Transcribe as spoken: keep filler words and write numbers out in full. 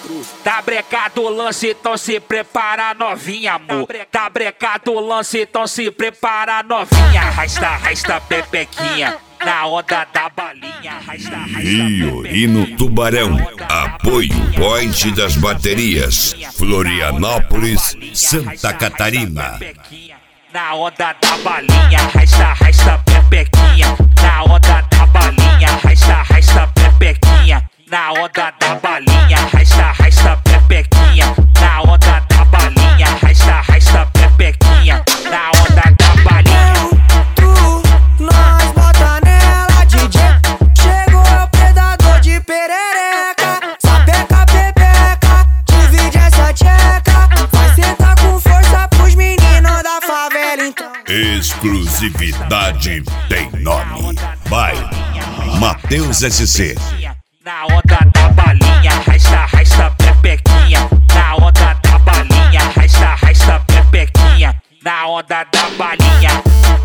Tá brecado o lance, então se prepara novinha, amor. Tá brecado o lance, então se prepara novinha. Arrasta, arrasta pepequinha na onda da balinha. Arrasta, arrasta Rio e no Tubarão. Apoio Point das Baterias. Florianópolis, Santa Catarina. Na onda da balinha, arrasta, arrasta pepequinha. Na onda da balinha, arrasta, arrasta pepequinha. Na onda da balinha, arrasta, arrasta pepequinha. Na onda da balinha, arrasta, arrasta pepequinha. Na onda da balinha. Tu, nós bota nela, D J. Chegou é o predador de perereca. Sapeca, pepeca, divide essa tcheca. Vai sentar com força pros meninos da favela, então. Exclusividade tem nome. Vai, Matheus S C. Na onda da balinha, arrasta, arrasta pepequinha. Na onda da balinha, arrasta, arrasta pepequinha. Na onda da balinha.